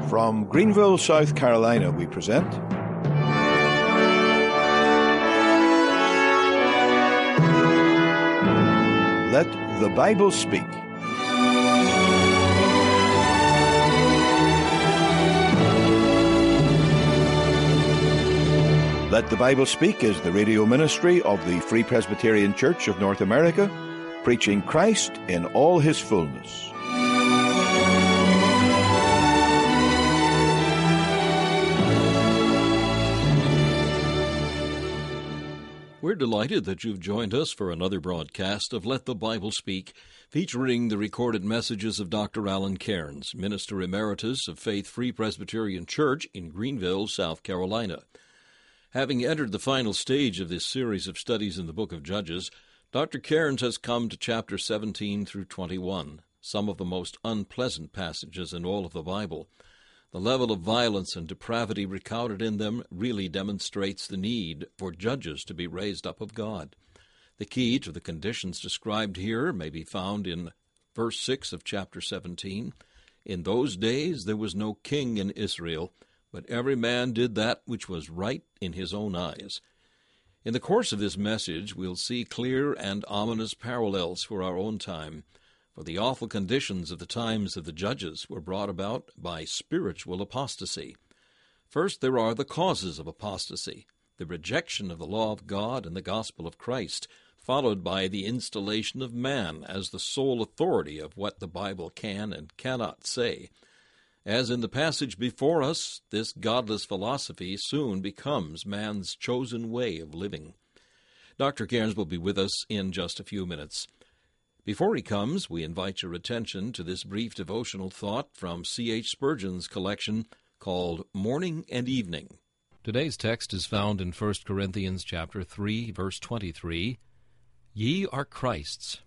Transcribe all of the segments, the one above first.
From Greenville, South Carolina, we present Let the Bible Speak. Let the Bible Speak is the radio ministry of the Free Presbyterian Church of North America, preaching Christ in all his fullness. We're delighted that you've joined us for another broadcast of Let the Bible Speak, featuring the recorded messages of Dr. Alan Cairns, Minister Emeritus of Faith Free Presbyterian Church in Greenville, South Carolina. Having entered the final stage of this series of studies in the book of Judges, Dr. Cairns has come to chapter 17 through 21, some of the most unpleasant passages in all of the Bible. The level of violence and depravity recounted in them really demonstrates the need for judges to be raised up of God. The key to the conditions described here may be found in verse 6 of chapter 17. In those days there was no king in Israel, but every man did that which was right in his own eyes. In the course of this message, we'll see clear and ominous parallels for our own time. For the awful conditions of the times of the judges were brought about by spiritual apostasy. First, there are the causes of apostasy, the rejection of the law of God and the gospel of Christ, followed by the installation of man as the sole authority of what the Bible can and cannot say. As in the passage before us, this godless philosophy soon becomes man's chosen way of living. Dr. Cairns will be with us in just a few minutes. Before he comes, we invite your attention to this brief devotional thought from C.H. Spurgeon's collection called Morning and Evening. Today's text is found in 1 Corinthians chapter 3, verse 23. Ye are Christ's.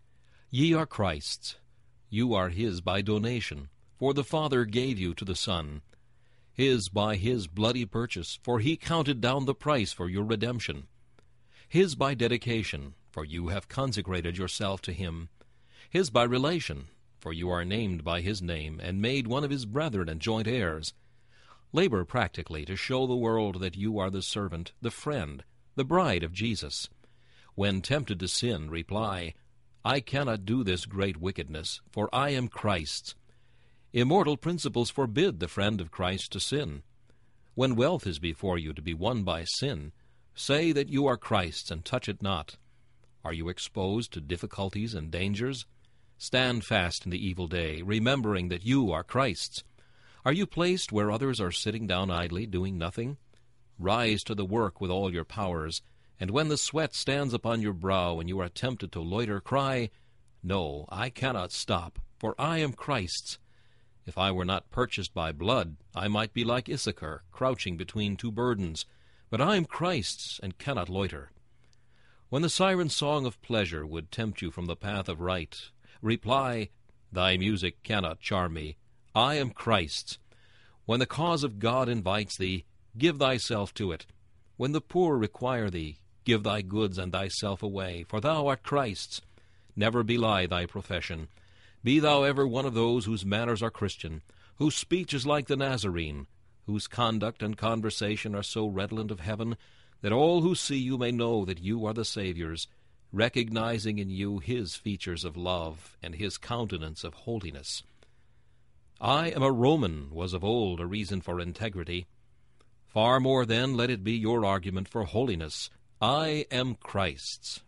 Ye are Christ's. You are his by donation, for the Father gave you to the Son. His by his bloody purchase, for he counted down the price for your redemption. His by dedication, for you have consecrated yourself to him. His by relation, for you are named by his name, and made one of his brethren and joint heirs. Labor practically to show the world that you are the servant, the friend, the bride of Jesus. When tempted to sin, reply, I cannot do this great wickedness, for I am Christ's. Immortal principles forbid the friend of Christ to sin. When wealth is before you to be won by sin, say that you are Christ's and touch it not. Are you exposed to difficulties and dangers? Stand fast in the evil day, remembering that you are Christ's. Are you placed where others are sitting down idly, doing nothing? Rise to the work with all your powers, and when the sweat stands upon your brow and you are tempted to loiter, cry, No, I cannot stop, for I am Christ's. If I were not purchased by blood, I might be like Issachar, crouching between two burdens, but I am Christ's and cannot loiter. When the siren song of pleasure would tempt you from the path of right, reply, Thy music cannot charm me. I am Christ's. When the cause of God invites thee, give thyself to it. When the poor require thee, give thy goods and thyself away, for thou art Christ's. Never belie thy profession. Be thou ever one of those whose manners are Christian, whose speech is like the Nazarene, whose conduct and conversation are so redolent of heaven, that all who see you may know that you are the Saviour's, recognizing in you his features of love and his countenance of holiness. I am a Roman was of old a reason for integrity. Far more then let it be your argument for holiness. I am Christ's.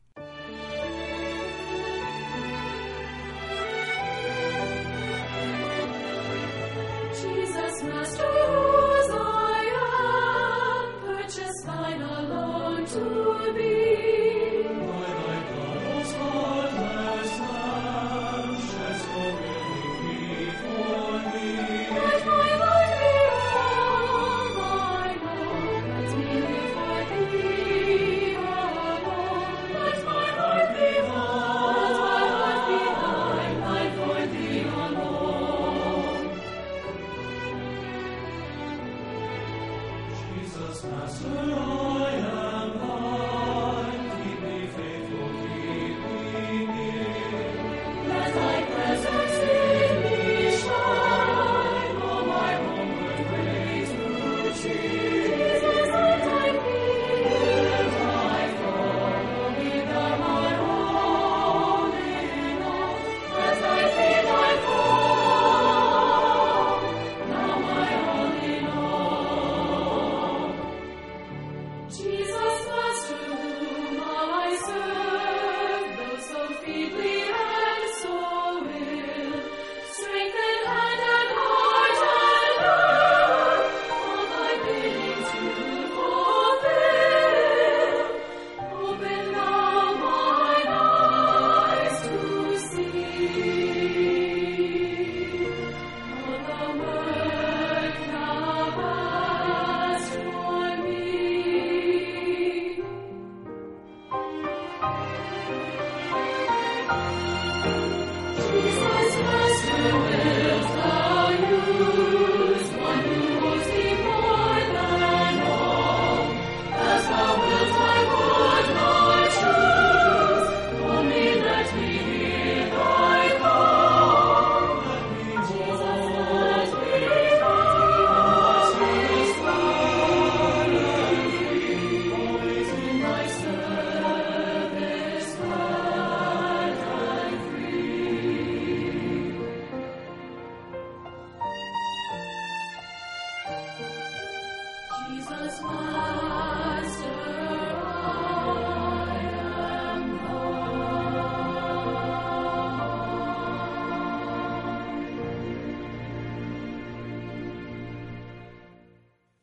Jesus, Master, whose I am, purchase mine alone to be. By thy blood, spotless Lamb, shed so willingly for me. Let my life be all thine own, let me live for thee alone. Let my heart be thine for thee alone. Jesus, Master, I am thine. Keep me faithful, keep me near. Let thy presence in me shine. Oh, my home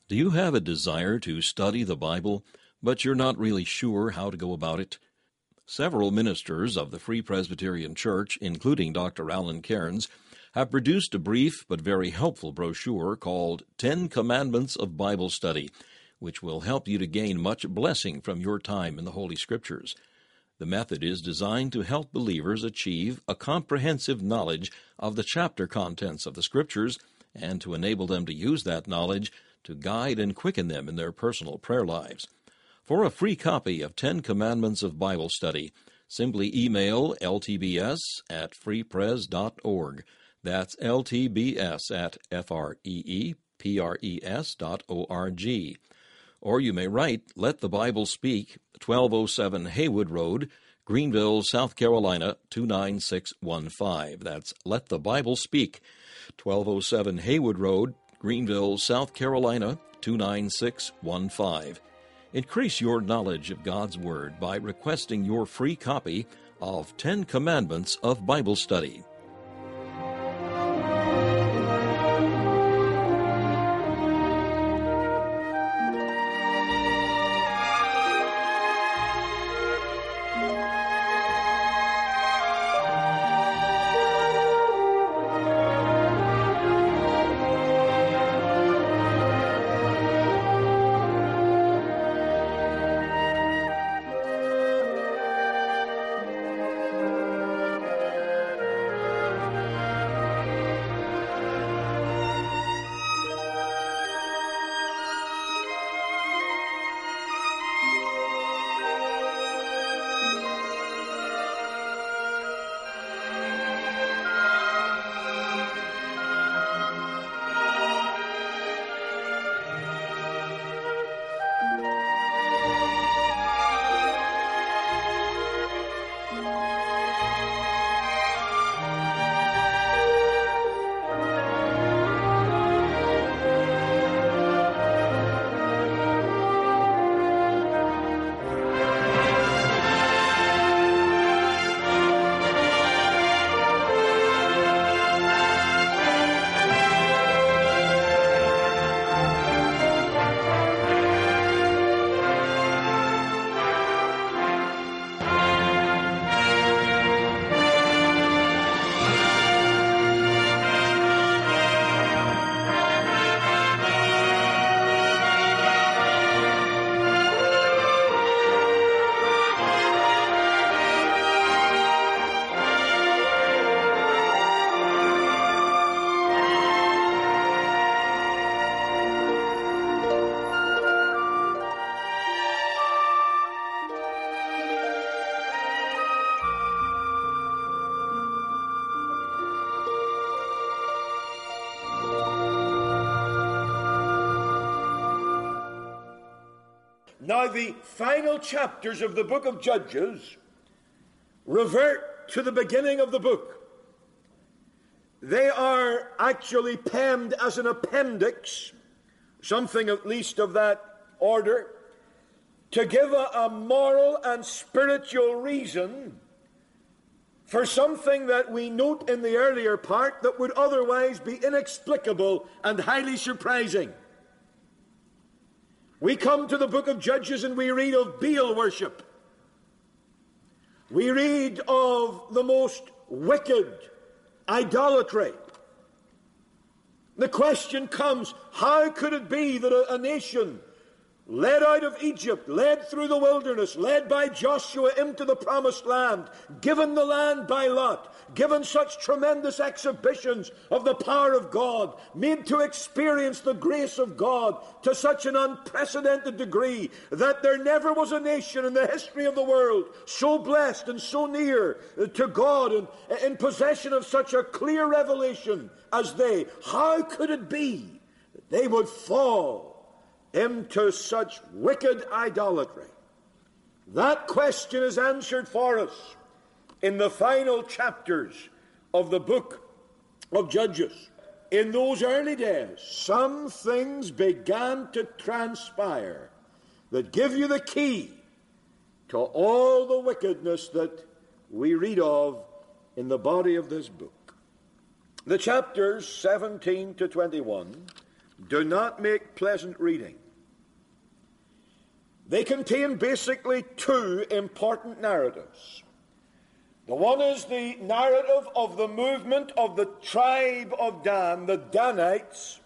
Do you have a desire to study the Bible, but you're not really sure how to go about it? Several ministers of the Free Presbyterian Church, including Dr. Alan Cairns, have produced a brief but very helpful brochure called 10 Commandments of Bible Study, which will help you to gain much blessing from your time in the Holy Scriptures. The method is designed to help believers achieve a comprehensive knowledge of the chapter contents of the Scriptures and to enable them to use that knowledge to guide and quicken them in their personal prayer lives. For a free copy of 10 Commandments of Bible Study, simply email ltbs@freepres.org. That's ltbs@freepres.org. Or you may write, Let the Bible Speak, 1207 Haywood Road, Greenville, South Carolina, 29615. That's Let the Bible Speak, 1207 Haywood Road, Greenville, South Carolina, 29615. Increase your knowledge of God's Word by requesting your free copy of 10 Commandments of Bible Study. Now, the final chapters of the book of Judges revert to the beginning of the book. They are actually penned as an appendix, something at least of that order, to give a moral and spiritual reason for something that we note in the earlier part that would otherwise be inexplicable and highly surprising. We come to the book of Judges and we read of Baal worship. We read of the most wicked idolatry. The question comes, how could it be that a nation led out of Egypt, led through the wilderness, led by Joshua into the promised land, given the land by Lot, given such tremendous exhibitions of the power of God, made to experience the grace of God to such an unprecedented degree that there never was a nation in the history of the world so blessed and so near to God and in possession of such a clear revelation as they? How could it be that they would fall into such wicked idolatry? That question is answered for us in the final chapters of the book of Judges. In those early days, some things began to transpire that give you the key to all the wickedness that we read of in the body of this book. The chapters 17 to 21 do not make pleasant reading. They contain basically two important narratives. The one is the narrative of the movement of the tribe of Dan, the Danites,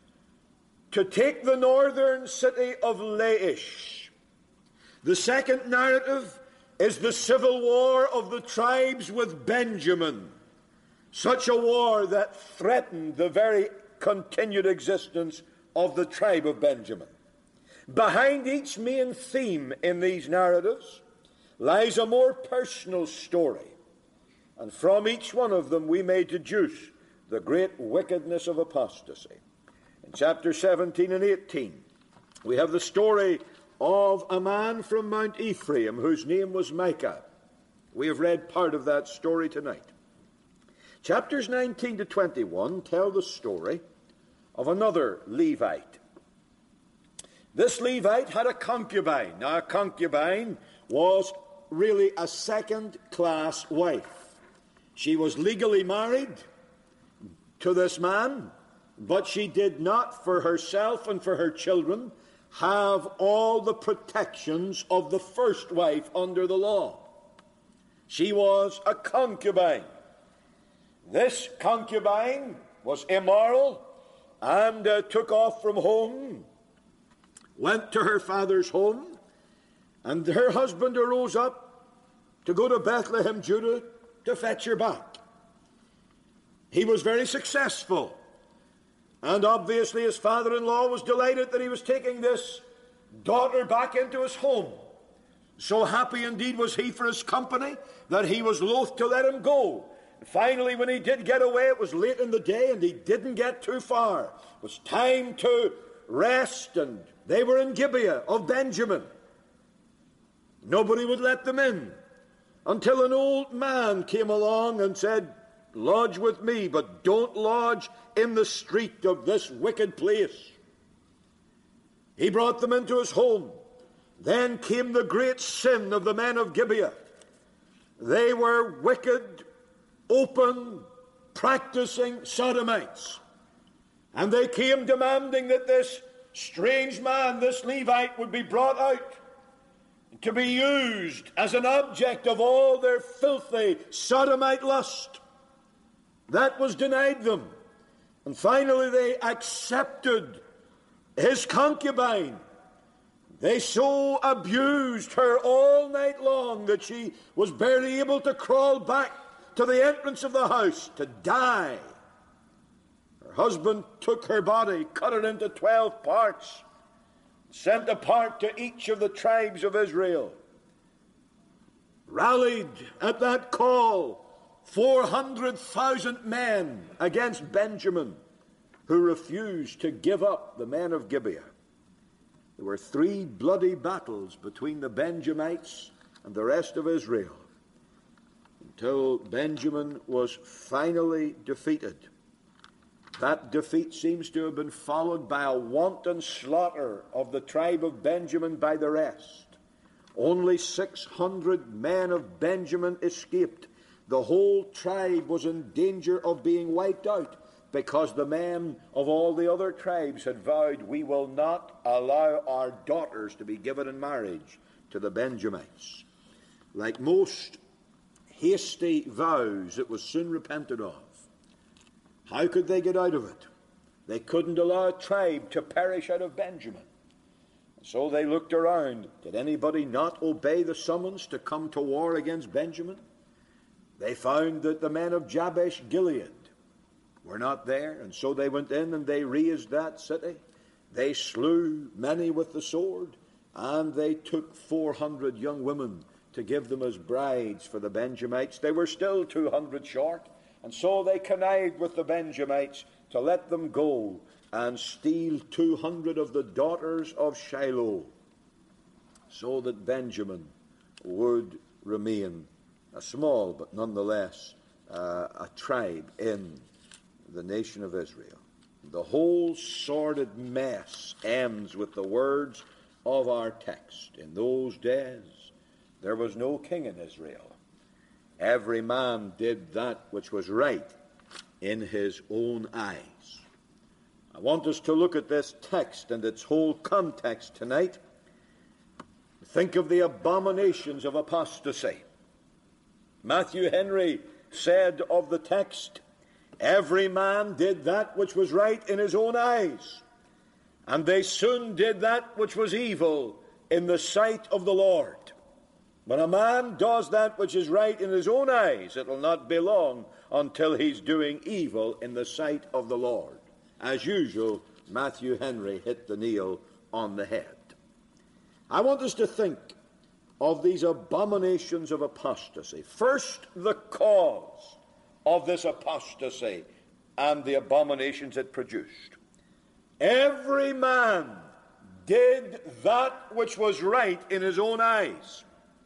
to take the northern city of Laish. The second narrative is the civil war of the tribes with Benjamin, such a war that threatened the very continued existence of the tribe of Benjamin. Behind each main theme in these narratives lies a more personal story, and from each one of them we may deduce the great wickedness of apostasy. In chapter 17 and 18, we have the story of a man from Mount Ephraim whose name was Micah. We have read part of that story tonight. Chapters 19 to 21 tell the story of another Levite. This Levite had a concubine. Now, a concubine was really a second-class wife. She was legally married to this man, but she did not, for herself and for her children, have all the protections of the first wife under the law. She was a concubine. This concubine was immoral and took off from home, went to her father's home, and her husband arose up to go to Bethlehem, Judah, to fetch her back. He was very successful, and obviously his father-in-law was delighted that he was taking this daughter back into his home. So happy indeed was he for his company that he was loath to let him go. Finally, when he did get away, it was late in the day and he didn't get too far. It was time to rest, and they were in Gibeah of Benjamin. Nobody would let them in until an old man came along and said, "Lodge with me, but don't lodge in the street of this wicked place." He brought them into his home. Then came the great sin of the men of Gibeah. They were wicked, open, practicing sodomites. And they came demanding that this strange man, this Levite, would be brought out to be used as an object of all their filthy sodomite lust. That was denied them. And finally they accepted his concubine. They so abused her all night long that she was barely able to crawl back to the entrance of the house to die. Her husband took her body, cut it into 12 parts, sent a part to each of the tribes of Israel. Rallied at that call 400,000 men against Benjamin, who refused to give up the men of Gibeah. There were 3 bloody battles between the Benjamites and the rest of Israel until Benjamin was finally defeated. That defeat seems to have been followed by a wanton slaughter of the tribe of Benjamin by the rest. Only 600 men of Benjamin escaped. The whole tribe was in danger of being wiped out because the men of all the other tribes had vowed, "We will not allow our daughters to be given in marriage to the Benjamites." Like most hasty vows, it was soon repented of. How could they get out of it? They couldn't allow a tribe to perish out of Benjamin. So they looked around. Did anybody not obey the summons to come to war against Benjamin? They found that the men of Jabesh Gilead were not there, and so they went in and they razed that city. They slew many with the sword, and they took 400 young women to give them as brides for the Benjamites. They were still 200 short, and so they connived with the Benjamites to let them go and steal 200 of the daughters of Shiloh, so that Benjamin would remain a small but nonetheless a tribe in the nation of Israel. The whole sordid mess ends with the words of our text. In those days there was no king in Israel. Every man did that which was right in his own eyes. I want us to look at this text and its whole context tonight. Think of the abominations of apostasy. Matthew Henry said of the text, "Every man did that which was right in his own eyes, and they soon did that which was evil in the sight of the Lord." When a man does that which is right in his own eyes, it will not be long until he's doing evil in the sight of the Lord. As usual, Matthew Henry hit the nail on the head. I want us to think of these abominations of apostasy. First, the cause of this apostasy and the abominations it produced. Every man did that which was right in his own eyes.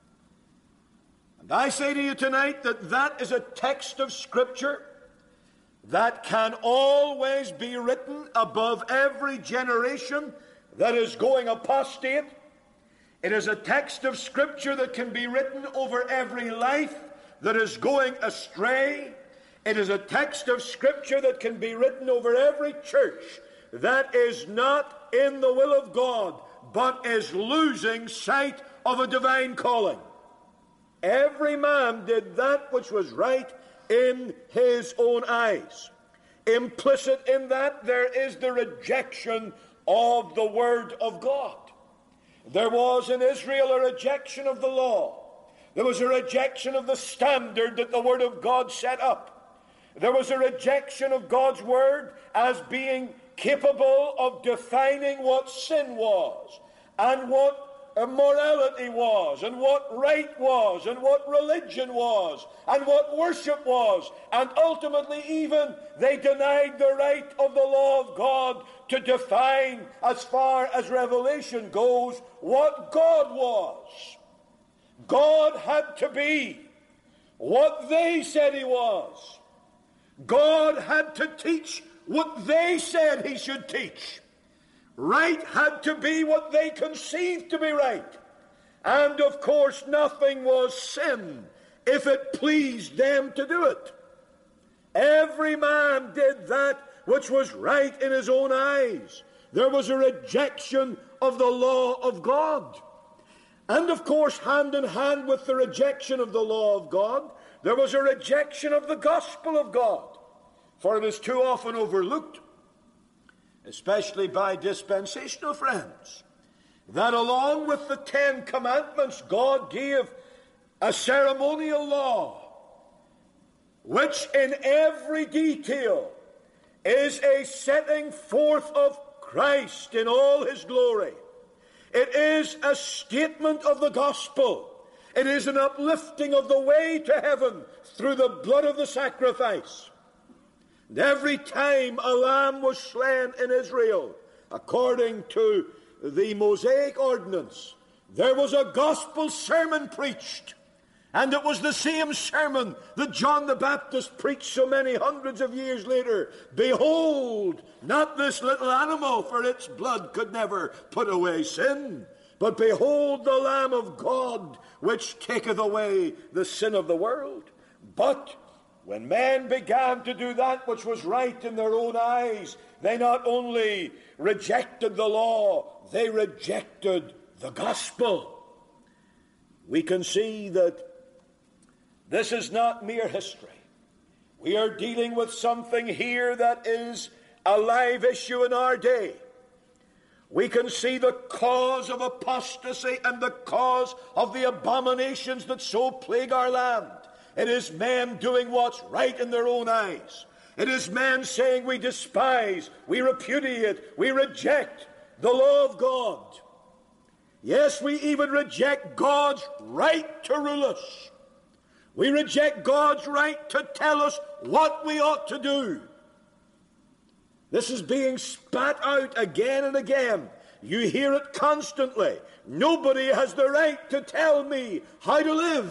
And I say to you tonight that that is a text of Scripture that can always be written above every generation that is going apostate. It is a text of Scripture that can be written over every life that is going astray. It is a text of Scripture that can be written over every church that is not in the will of God, but is losing sight of a divine calling. Every man did that which was right in his own eyes. Implicit in that, there is the rejection of the Word of God. There was in Israel a rejection of the law. There was a rejection of the standard that the Word of God set up. There was a rejection of God's Word as being capable of defining what sin was, and what immorality was, and what right was, and what religion was, and what worship was. And ultimately even they denied the right of the law of God to define, as far as Revelation goes, what God was. God had to be what they said he was. God had to teach what they said he should teach. Right had to be what they conceived to be right. And of course nothing was sin if it pleased them to do it. Every man did that which was right in his own eyes. There was a rejection of the law of God. And of course, hand in hand with the rejection of the law of God, there was a rejection of the gospel of God. For it is too often overlooked, especially by dispensational friends, that along with the 10 Commandments, God gave a ceremonial law, which in every detail is a setting forth of Christ in all his glory. It is a statement of the gospel. It is an uplifting of the way to heaven through the blood of the sacrifice. And every time a lamb was slain in Israel, according to the Mosaic ordinance, there was a gospel sermon preached. And it was the same sermon that John the Baptist preached so many hundreds of years later. Behold, not this little animal, for its blood could never put away sin. But behold the Lamb of God, which taketh away the sin of the world. But when men began to do that which was right in their own eyes, they not only rejected the law, they rejected the gospel. We can see that this is not mere history. We are dealing with something here that is a live issue in our day. We can see the cause of apostasy and the cause of the abominations that so plague our land. It is men doing what's right in their own eyes. It is men saying we despise, we repudiate, we reject the law of God. Yes, we even reject God's right to rule us. We reject God's right to tell us what we ought to do. This is being spat out again and again. You hear it constantly. Nobody has the right to tell me how to live.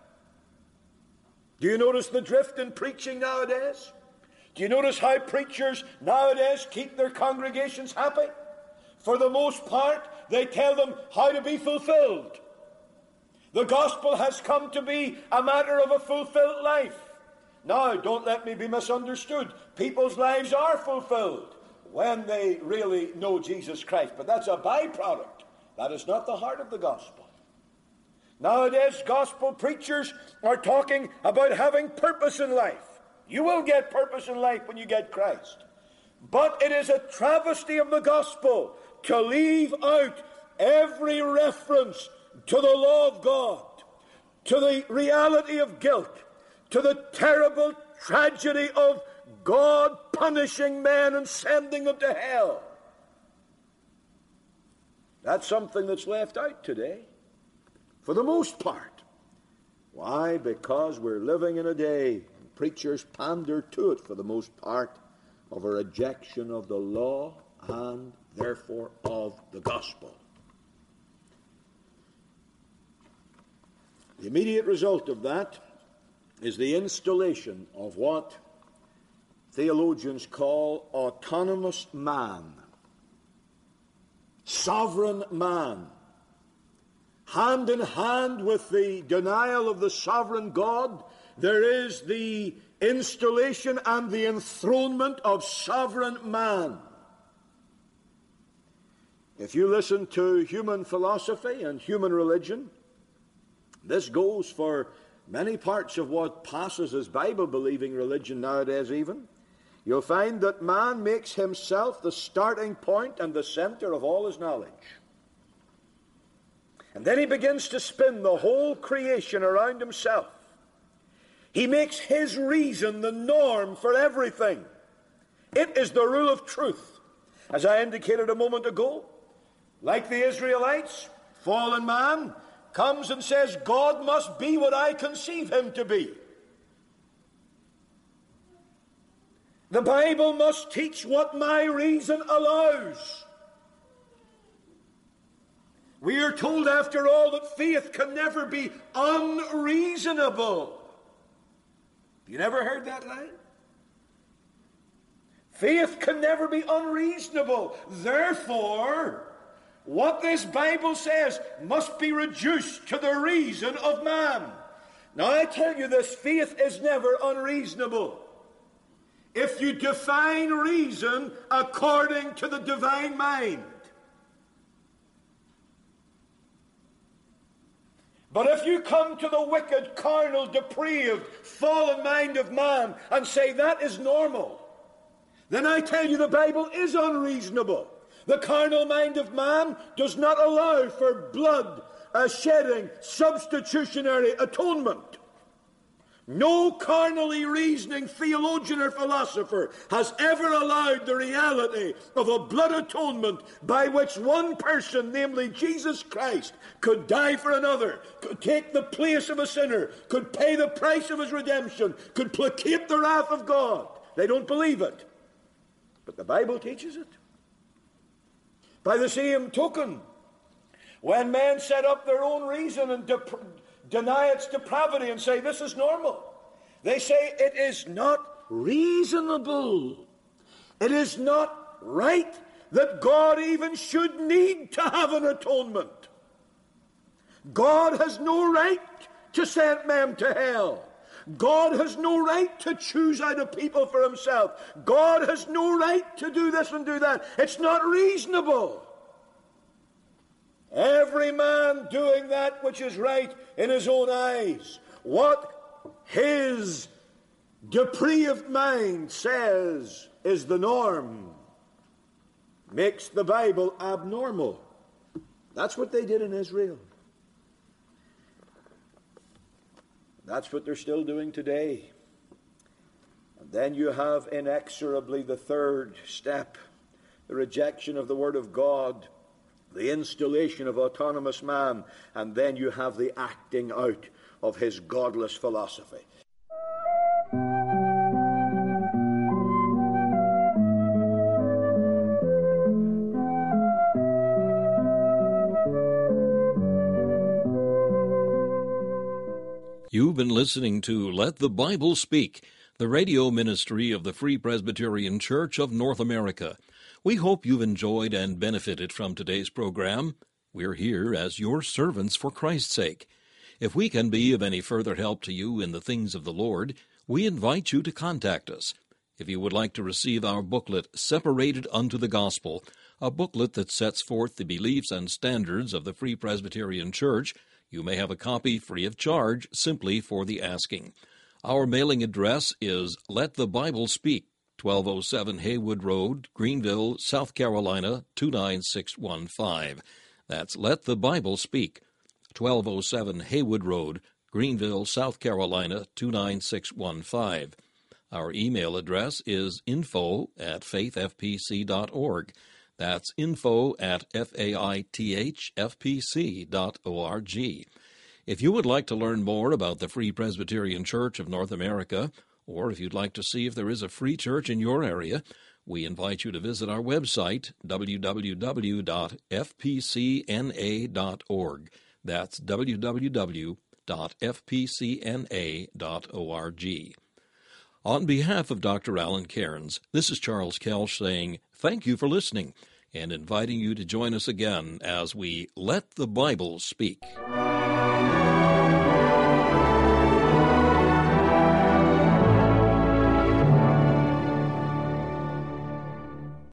Do you notice the drift in preaching nowadays? Do you notice how preachers nowadays keep their congregations happy? For the most part, they tell them how to be fulfilled. The gospel has come to be a matter of a fulfilled life. Now, don't let me be misunderstood. People's lives are fulfilled. when they really know Jesus Christ. But that's a byproduct. That is not the heart of the gospel. Nowadays, gospel preachers are talking about having purpose in life. You will get purpose in life when you get Christ. But it is a travesty of the gospel to leave out every reference to the law of God, to the reality of guilt, to the terrible tragedy of God punishing men and sending them to hell. That's something that's left out today, for the most part. Why? Because we're living in a day, and preachers pander to it for the most part, of a rejection of the law and therefore of the gospel. The immediate result of that is the installation of what theologians call autonomous man, sovereign man. Hand in hand with the denial of the sovereign God, there is the installation and the enthronement of sovereign man. If you listen to human philosophy and human religion, this goes for many parts of what passes as Bible-believing religion nowadays even, you'll find that man makes himself the starting point and the center of all his knowledge. And then he begins to spin the whole creation around himself. He makes his reason the norm for everything. It is the rule of truth. As I indicated a moment ago, like the Israelites, fallen man comes and says, God must be what I conceive him to be. The Bible must teach what my reason allows. We are told, after all, that faith can never be unreasonable. You never heard that line? Faith can never be unreasonable. Therefore, what this Bible says must be reduced to the reason of man. Now I tell you this, faith is never unreasonable. If you define reason according to the divine mind. But if you come to the wicked, carnal, depraved, fallen mind of man and say that is normal, then I tell you the Bible is unreasonable. The carnal mind of man does not allow for blood shedding, substitutionary atonement. No carnally reasoning theologian or philosopher has ever allowed the reality of a blood atonement by which one person, namely Jesus Christ, could die for another, could take the place of a sinner, could pay the price of his redemption, could placate the wrath of God. They don't believe it. But the Bible teaches it. By the same token, when men set up their own reason and deny its depravity and say this is normal, they say it is not reasonable. It is not right that God even should need to have an atonement. God has no right to send men to hell. God has no right to choose out a people for himself. God has no right to do this and do that. It's not reasonable. Every man doing that which is right in his own eyes. What his depraved mind says is the norm makes the Bible abnormal. That's what they did in Israel. That's what they're still doing today. And then you have inexorably the third step, the rejection of the Word of God, the installation of autonomous man, and then you have the acting out of his godless philosophy. You've been listening to Let the Bible Speak, the radio ministry of the Free Presbyterian Church of North America. We hope you've enjoyed and benefited from today's program. We're here as your servants for Christ's sake. If we can be of any further help to you in the things of the Lord, we invite you to contact us. If you would like to receive our booklet, Separated Unto the Gospel, a booklet that sets forth the beliefs and standards of the Free Presbyterian Church, you may have a copy free of charge simply for the asking. Our mailing address is Let the Bible Speak, 1207 Haywood Road, Greenville, South Carolina, 29615. That's Let the Bible Speak, 1207 Haywood Road, Greenville, South Carolina, 29615. Our email address is info@faithfpc.org. That's info@faithfpc.org. If you would like to learn more about the Free Presbyterian Church of North America, or if you'd like to see if there is a free church in your area, we invite you to visit our website, www.fpcna.org. That's www.fpcna.org. On behalf of Dr. Alan Cairns, this is Charles Kelsch saying thank you for listening and inviting you to join us again as we Let the Bible Speak.